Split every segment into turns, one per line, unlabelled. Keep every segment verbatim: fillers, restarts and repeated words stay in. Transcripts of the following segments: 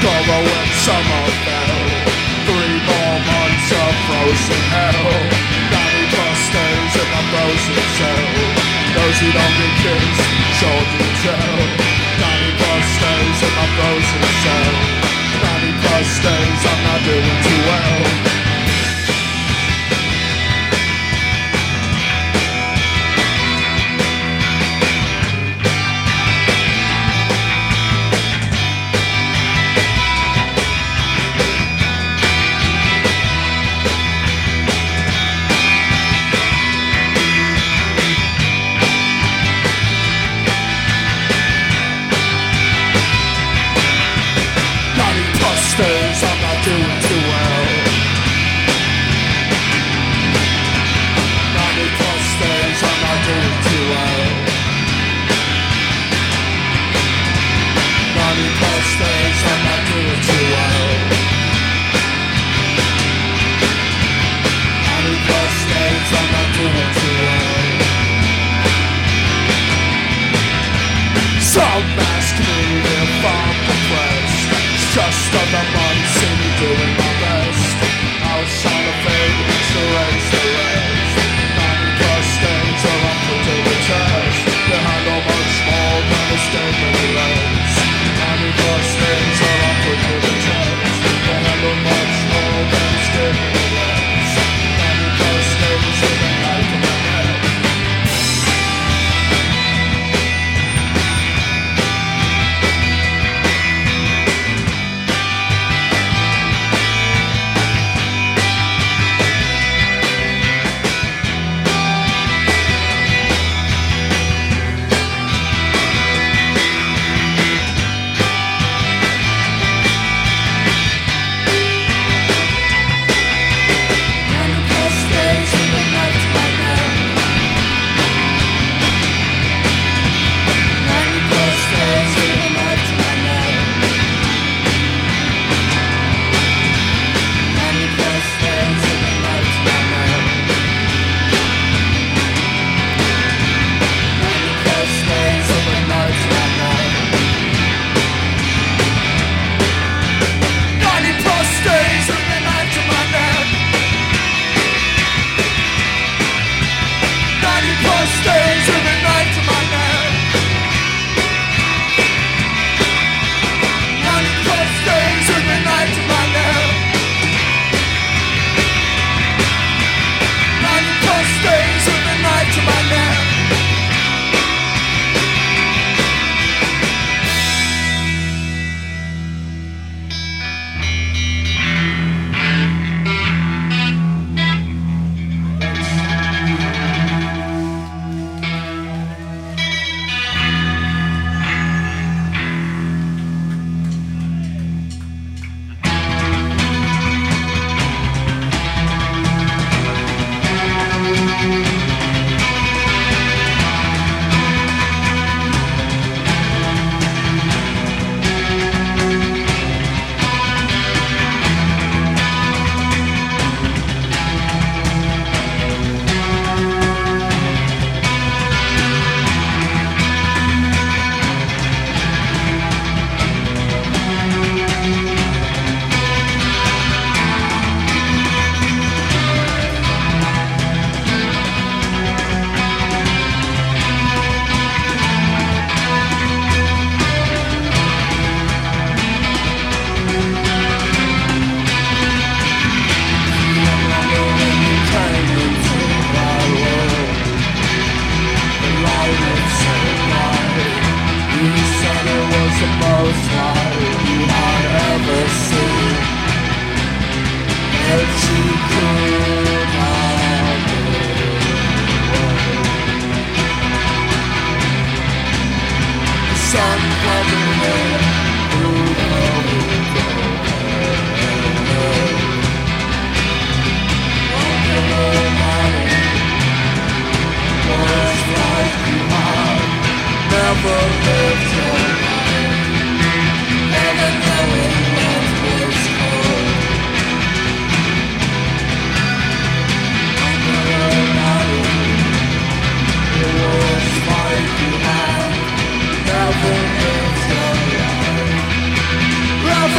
Following summer fell, three more months of frozen hell. Ninety plus days in my frozen cell. Those who don't get kissed, sure do tell. Ninety plus days in my frozen cell. Ninety plus days, I'm not doing too well. Days, I'm not doing too well. Ninety plus days, I'm not doing too well. Ninety plus days, I'm not doing too well. Ninety plus days, I'm not doing too well. Some mask me if I'm depressed. Just other months in doing my best. I was trying to fade to raise the rest. Ninety plus days are up to the test. They handle much more than a stake in the legs. Ninety plus days are up to the test. They handle much more than a stake in the legs. Ninety plus days with a knife in my head.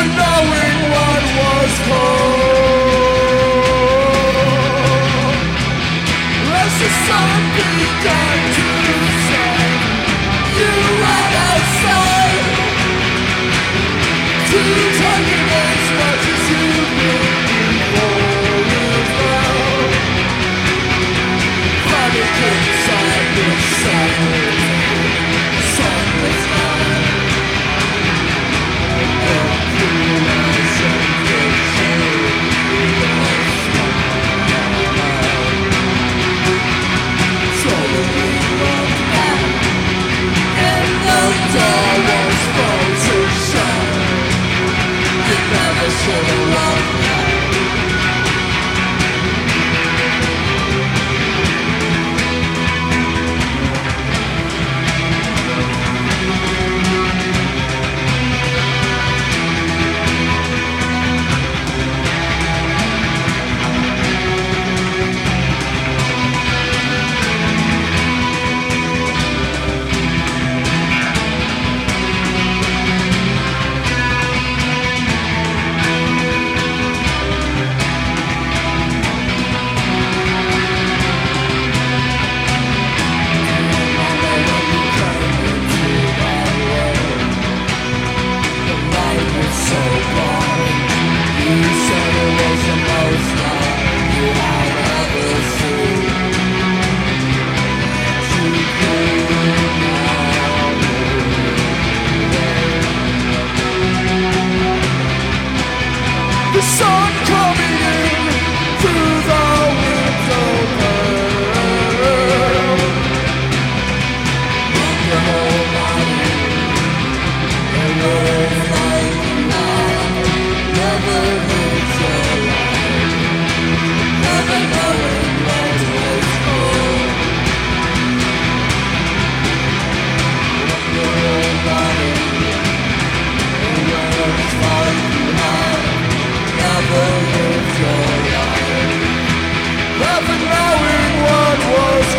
knowing what was cold. As the sun began to set, you ran outside to take it as much as you could before you fell. Panic inside the silence, the sun was gone. The sun coming in through the window pane. Your whole body, and you're like now, never lives your life, never knowing what was cold. Your whole body, and you're like now, never lived your life, never knowing what was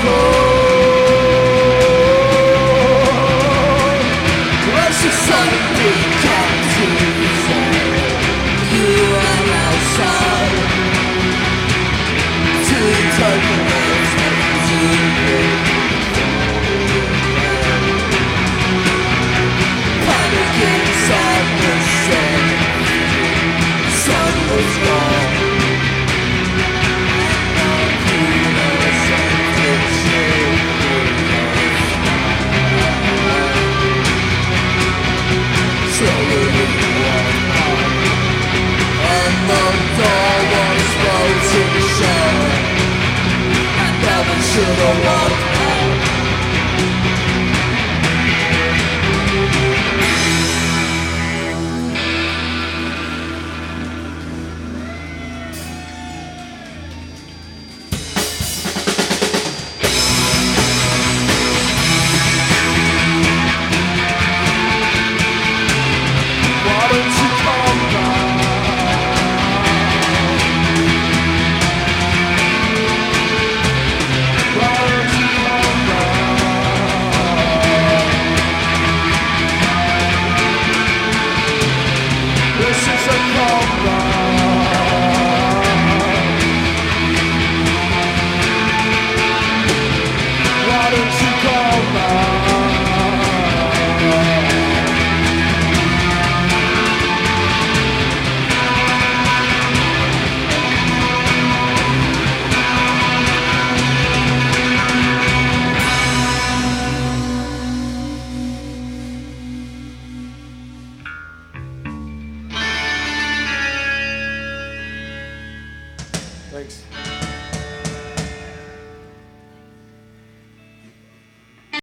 cold. As the sun began to set, you ran outside to take the words that you could. Panic inside the sun. Sun was gone. Slowly walked on, and the door was floating shut. I never should have walked out. Why don't you come back? Why don't you come back? This is a comeback. Why don't you come back? Thanks.